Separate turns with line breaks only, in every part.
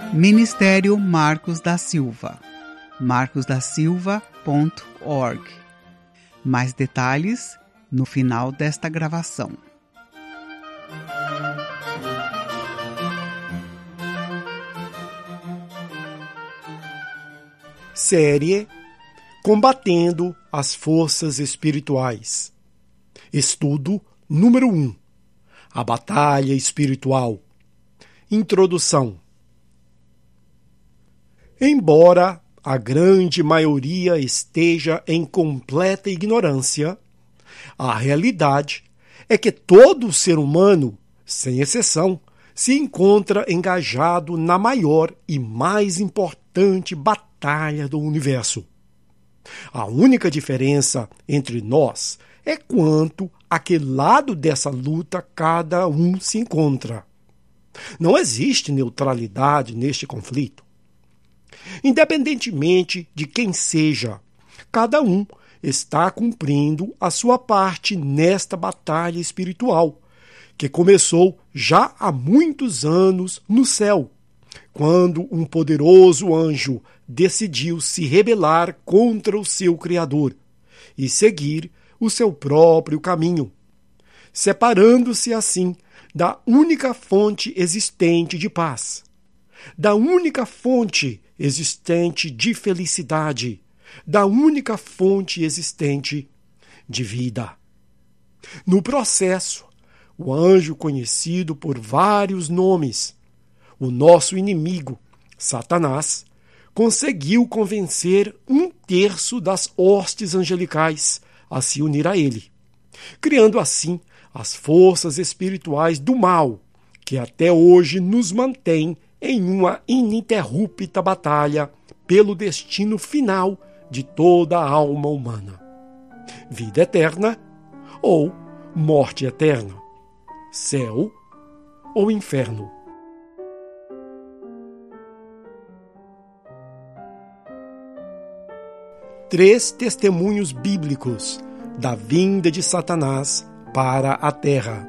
Ministério Marcos da Silva, marcosdasilva.org. Mais detalhes no final desta gravação.
Série Combatendo as Forças Espirituais. Estudo número 1. A Batalha Espiritual. Introdução. Embora a grande maioria esteja em completa ignorância, a realidade é que todo ser humano, sem exceção, se encontra engajado na maior e mais importante batalha do universo. A única diferença entre nós é quanto a que lado dessa luta cada um se encontra. Não existe neutralidade neste conflito. Independentemente de quem seja, cada um está cumprindo a sua parte nesta batalha espiritual, que começou já há muitos anos no céu, quando um poderoso anjo decidiu se rebelar contra o seu Criador e seguir o seu próprio caminho, separando-se assim da única fonte existente de paz, da única fonte existente de felicidade, da única fonte existente de vida. No processo, o anjo conhecido por vários nomes, o nosso inimigo, Satanás, conseguiu convencer 1/3 das hostes angelicais a se unir a ele, criando assim as forças espirituais do mal, que até hoje nos mantém em uma ininterrupta batalha pelo destino final de toda a alma humana. Vida eterna ou morte eterna, céu ou inferno. Três testemunhos bíblicos da vinda de Satanás para a Terra.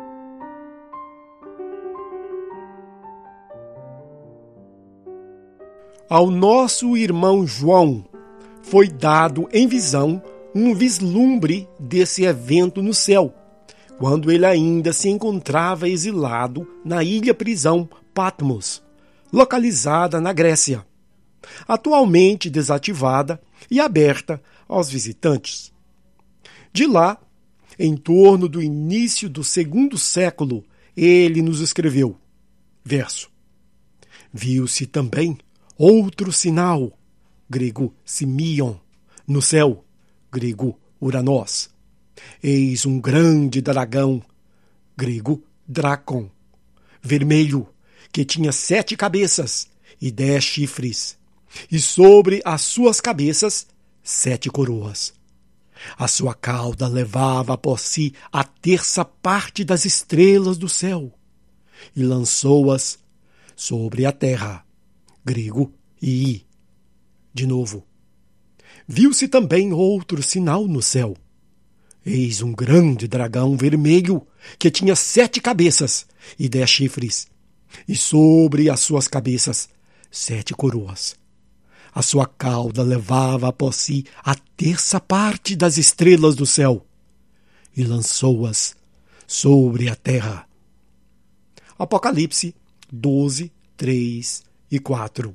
Ao nosso irmão João foi dado em visão um vislumbre desse evento no céu, quando ele ainda se encontrava exilado na ilha-prisão Patmos, localizada na Grécia, atualmente desativada e aberta aos visitantes. De lá, em torno do início do 2º século, ele nos escreveu, verso: Viu-se também outro sinal, grego Simion, no céu, grego Uranós. Eis um grande dragão, grego Drácon, vermelho, que tinha 7 cabeças e 10 chifres, e sobre as suas cabeças 7 coroas. A sua cauda levava após si a 1/3 parte das estrelas do céu, e lançou-as sobre a terra, grego Ii. De novo. Viu-se também outro sinal no céu. Eis um grande dragão vermelho, que tinha 7 cabeças e 10 chifres, e sobre as suas cabeças 7 coroas. A sua cauda levava após si a 1/3 parte das estrelas do céu, e lançou-as sobre a terra. Apocalipse 12, 3 e 4.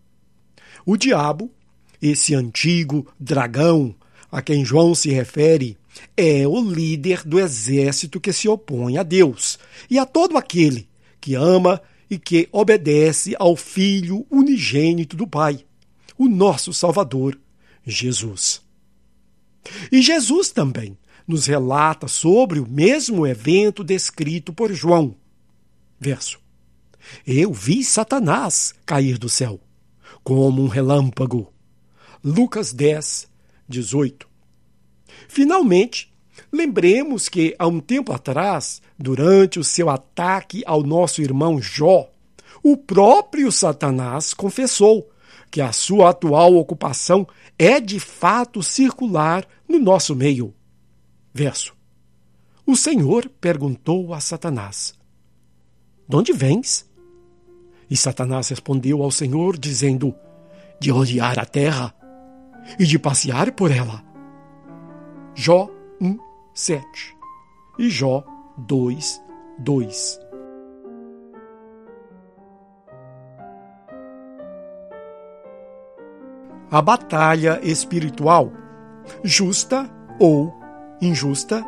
O diabo, esse antigo dragão a quem João se refere, é o líder do exército que se opõe a Deus e a todo aquele que ama e que obedece ao Filho unigênito do Pai, o nosso Salvador, Jesus. E Jesus também nos relata sobre o mesmo evento descrito por João. Verso: Eu vi Satanás cair do céu, como um relâmpago. Lucas 10, 18. Finalmente, lembremos que, há um tempo atrás, durante o seu ataque ao nosso irmão Jó, o próprio Satanás confessou que a sua atual ocupação é de fato circular no nosso meio. Verso: O Senhor perguntou a Satanás: De onde vens? E Satanás respondeu ao Senhor, dizendo: de olhar a terra e de passear por ela. Jó 1:7 e Jó 2:2. A batalha espiritual, justa ou injusta?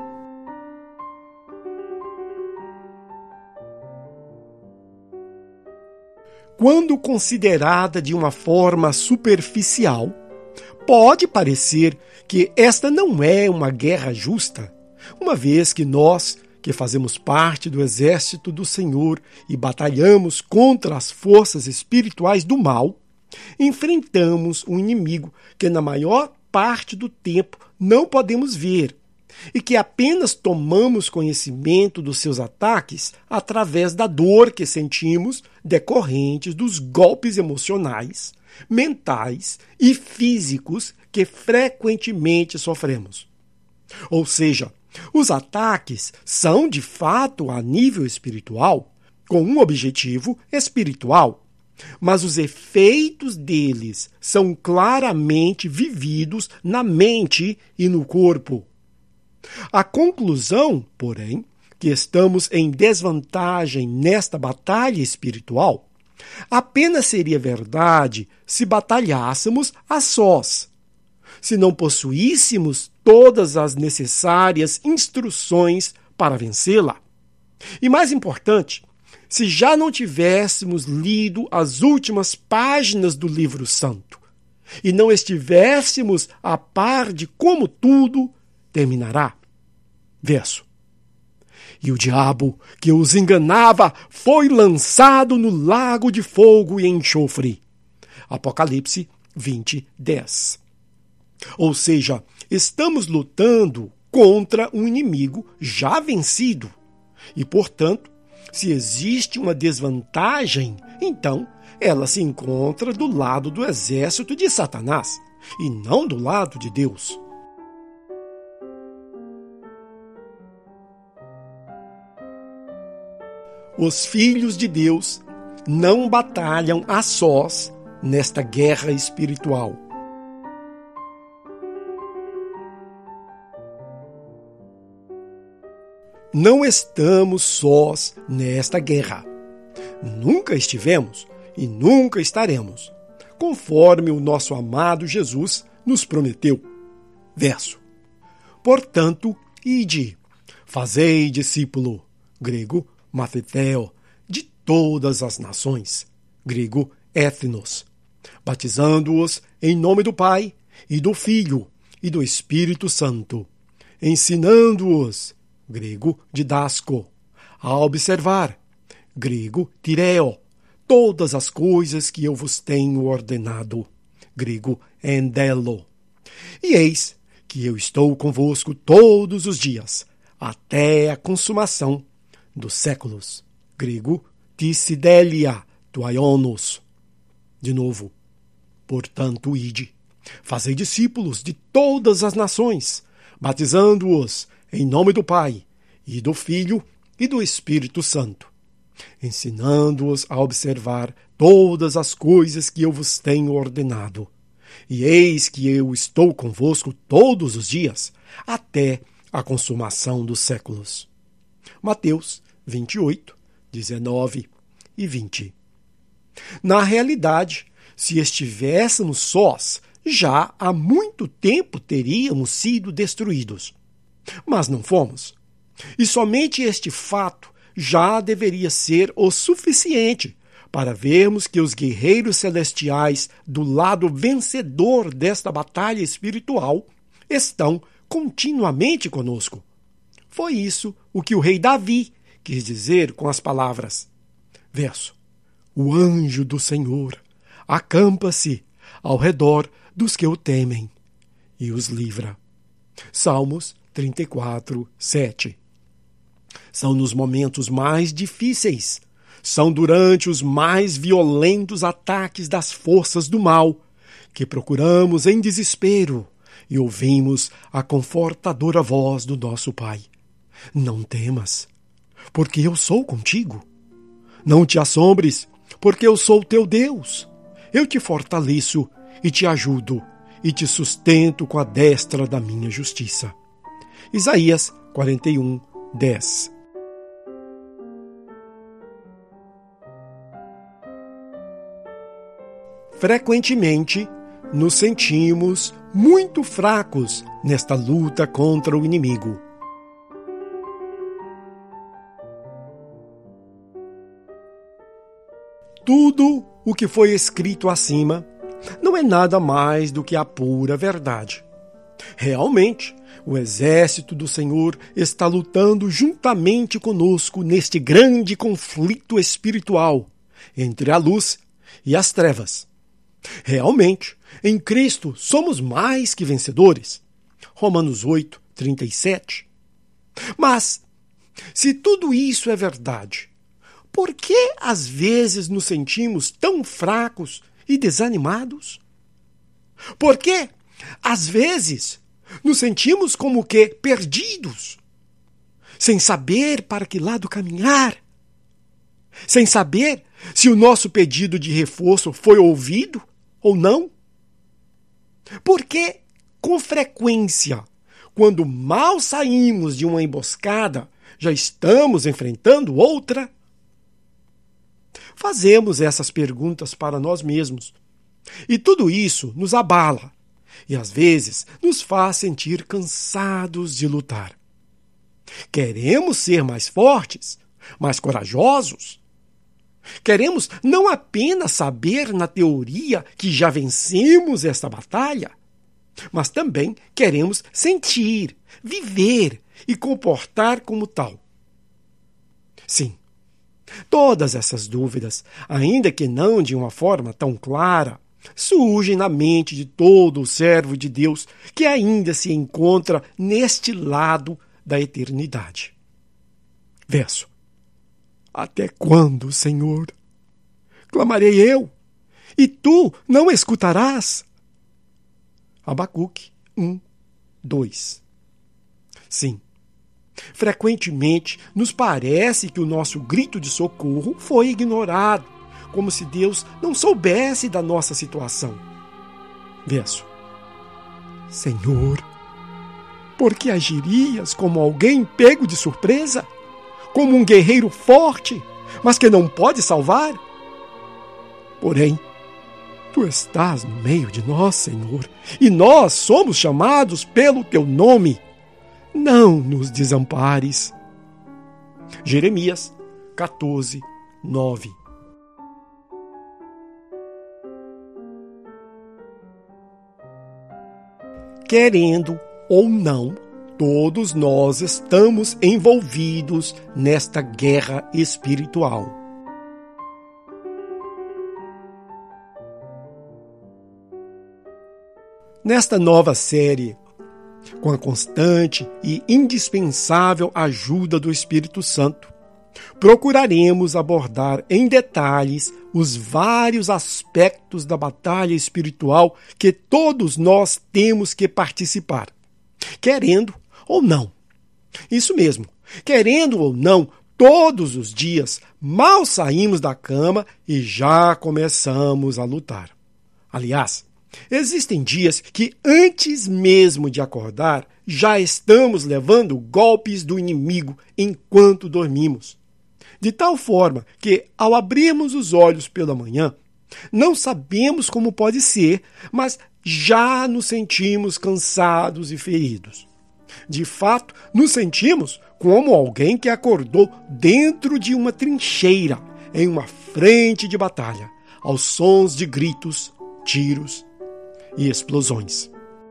Quando considerada de uma forma superficial, pode parecer que esta não é uma guerra justa, uma vez que nós, que fazemos parte do exército do Senhor e batalhamos contra as forças espirituais do mal, enfrentamos um inimigo que na maior parte do tempo não podemos ver e que apenas tomamos conhecimento dos seus ataques através da dor que sentimos decorrentes dos golpes emocionais, mentais e físicos que frequentemente sofremos. Ou seja, os ataques são de fato a nível espiritual, com um objetivo espiritual, mas os efeitos deles são claramente vividos na mente e no corpo. A conclusão, porém, que estamos em desvantagem nesta batalha espiritual, apenas seria verdade se batalhássemos a sós, se não possuíssemos todas as necessárias instruções para vencê-la. E mais importante, se já não tivéssemos lido as últimas páginas do livro santo e não estivéssemos a par de como tudo terminará. Verso. E o diabo que os enganava foi lançado no lago de fogo e enxofre. Apocalipse 20:10. Ou seja, estamos lutando contra um inimigo já vencido. E, portanto, se existe uma desvantagem, então ela se encontra do lado do exército de Satanás e não do lado de Deus. Os filhos de Deus não batalham a sós nesta guerra espiritual. Não estamos sós nesta guerra. Nunca estivemos e nunca estaremos, conforme o nosso amado Jesus nos prometeu. Verso. Portanto, ide, fazei discípulo, grego, Mathetheo, de todas as nações, grego, ethnos, batizando-os em nome do Pai, e do Filho, e do Espírito Santo, ensinando-os, grego, didasco, a observar, grego, tireo, todas as coisas que eu vos tenho ordenado, grego, endelo. E eis que eu estou convosco todos os dias, até a consumação dos séculos, grego, tissidelia, tuaionos. De novo, portanto, ide, fazei discípulos de todas as nações, batizando-os em nome do Pai, e do Filho, e do Espírito Santo, ensinando-os a observar todas as coisas que eu vos tenho ordenado. E eis que eu estou convosco todos os dias, até a consumação dos séculos. Mateus 28, 19 e 20. Na realidade, se estivéssemos sós, já há muito tempo teríamos sido destruídos. Mas não fomos. E somente este fato já deveria ser o suficiente para vermos que os guerreiros celestiais do lado vencedor desta batalha espiritual estão continuamente conosco. Foi isso o que o rei Davi quis dizer com as palavras. Verso. O anjo do Senhor acampa-se ao redor dos que o temem e os livra. Salmos 34, 7. São nos momentos mais difíceis, são durante os mais violentos ataques das forças do mal que procuramos em desespero e ouvimos a confortadora voz do nosso Pai. Não temas, porque eu sou contigo. Não te assombres, porque eu sou teu Deus. Eu te fortaleço e te ajudo e te sustento com a destra da minha justiça. Isaías 41, 10. Frequentemente, nos sentimos muito fracos nesta luta contra o inimigo. Tudo o que foi escrito acima não é nada mais do que a pura verdade. Realmente, o exército do Senhor está lutando juntamente conosco neste grande conflito espiritual entre a luz e as trevas. Realmente, em Cristo somos mais que vencedores. Romanos 8, 37. Mas, se tudo isso é verdade, por que às vezes nos sentimos tão fracos e desanimados? Por que às vezes nos sentimos como que perdidos, sem saber para que lado caminhar, sem saber se o nosso pedido de reforço foi ouvido ou não? Porque, com frequência, quando mal saímos de uma emboscada, já estamos enfrentando outra? Fazemos essas perguntas para nós mesmos. E tudo isso nos abala e, às vezes, nos faz sentir cansados de lutar. Queremos ser mais fortes, mais corajosos. Queremos não apenas saber na teoria que já vencemos esta batalha, mas também queremos sentir, viver e comportar como tal. Sim, todas essas dúvidas, ainda que não de uma forma tão clara, surgem na mente de todo o servo de Deus que ainda se encontra neste lado da eternidade. Verso: até quando, Senhor? Clamarei eu, e tu não escutarás? Abacuque 1, 2. Sim, frequentemente nos parece que o nosso grito de socorro foi ignorado, como se Deus não soubesse da nossa situação. Verso: Senhor, por que agirias como alguém pego de surpresa? Como um guerreiro forte, mas que não pode salvar? Porém, tu estás no meio de nós, Senhor, e nós somos chamados pelo teu nome. Não nos desampares. Jeremias 14, 9. Querendo ou não, todos nós estamos envolvidos nesta guerra espiritual. Nesta nova série, com a constante e indispensável ajuda do Espírito Santo, procuraremos abordar em detalhes os vários aspectos da batalha espiritual que todos nós temos que participar, querendo ou não. Isso mesmo, querendo ou não, todos os dias mal saímos da cama e já começamos a lutar. Aliás, existem dias que antes mesmo de acordar, já estamos levando golpes do inimigo enquanto dormimos. De tal forma que, ao abrirmos os olhos pela manhã, não sabemos como pode ser, mas já nos sentimos cansados e feridos. De fato, nos sentimos como alguém que acordou dentro de uma trincheira, em uma frente de batalha, aos sons de gritos, tiros e explosões.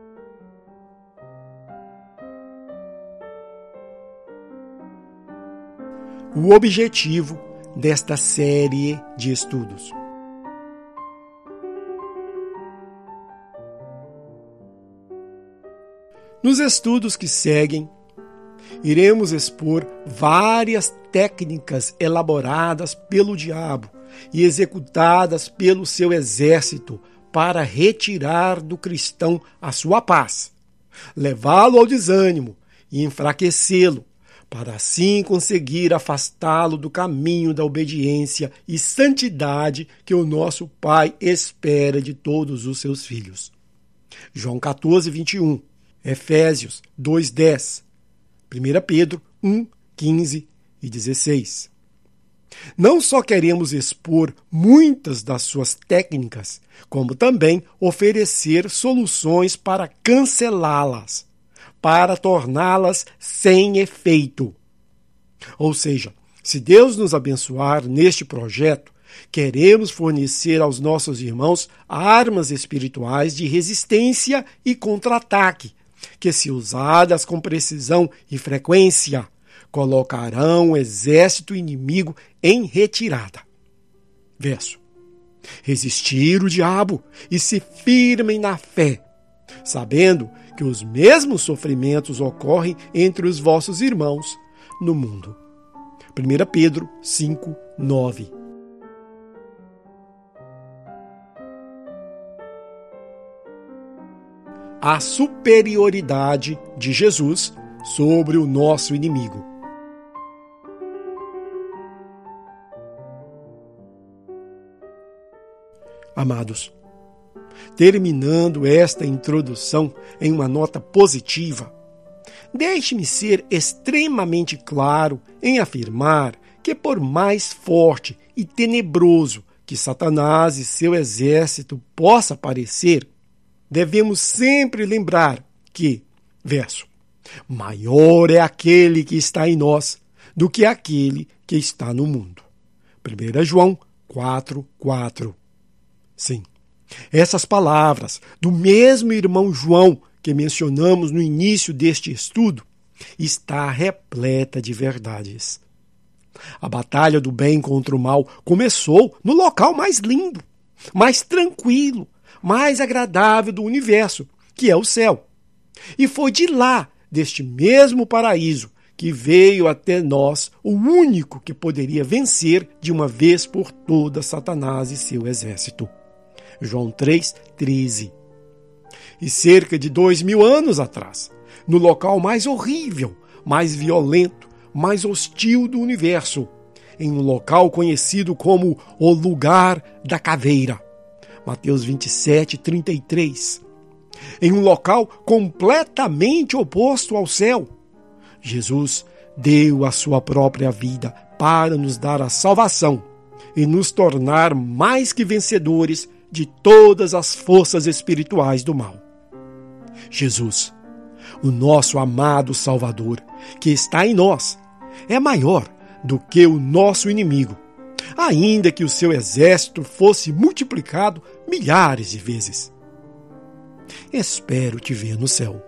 O objetivo desta série de estudos. Nos estudos que seguem, iremos expor várias técnicas elaboradas pelo diabo e executadas pelo seu exército para retirar do cristão a sua paz, levá-lo ao desânimo e enfraquecê-lo, para assim conseguir afastá-lo do caminho da obediência e santidade que o nosso Pai espera de todos os seus filhos. João 14, 21, Efésios 2, 10, 1 Pedro 1, 15 e 16. Não só queremos expor muitas das suas técnicas, como também oferecer soluções para cancelá-las, para torná-las sem efeito. Ou seja, se Deus nos abençoar neste projeto, queremos fornecer aos nossos irmãos armas espirituais de resistência e contra-ataque, que, se usadas com precisão e frequência, colocarão o exército inimigo em retirada. Verso: resistir o diabo e se firmem na fé, sabendo que os mesmos sofrimentos ocorrem entre os vossos irmãos no mundo. 1 Pedro 5, 9. A superioridade de Jesus sobre o nosso inimigo. Amados, terminando esta introdução em uma nota positiva, deixe-me ser extremamente claro em afirmar que, por mais forte e tenebroso que Satanás e seu exército possa parecer, devemos sempre lembrar que, verso, maior é aquele que está em nós do que aquele que está no mundo. 1 João 4, 4. Sim, essas palavras do mesmo irmão João que mencionamos no início deste estudo está repleta de verdades. A batalha do bem contra o mal começou no local mais lindo, mais tranquilo, mais agradável do universo, que é o céu. E foi de lá, deste mesmo paraíso, que veio até nós o único que poderia vencer de uma vez por todas Satanás e seu exército. João 3, 13. E cerca de 2000 anos atrás, no local mais horrível, mais violento, mais hostil do universo, em um local conhecido como o lugar da caveira, Mateus 27, 33. Em um local completamente oposto ao céu, Jesus deu a sua própria vida para nos dar a salvação e nos tornar mais que vencedores de todas as forças espirituais do mal. Jesus, o nosso amado Salvador, que está em nós, é maior do que o nosso inimigo, ainda que o seu exército fosse multiplicado milhares de vezes. Espero te ver no céu.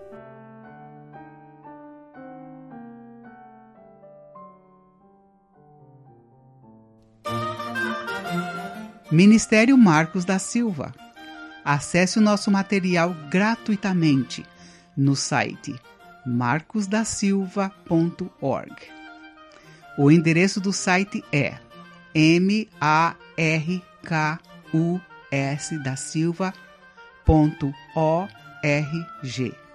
Ministério Marcos da Silva. Acesse o nosso material gratuitamente no site marcosdasilva.org. O endereço do site é markusdasilva.org.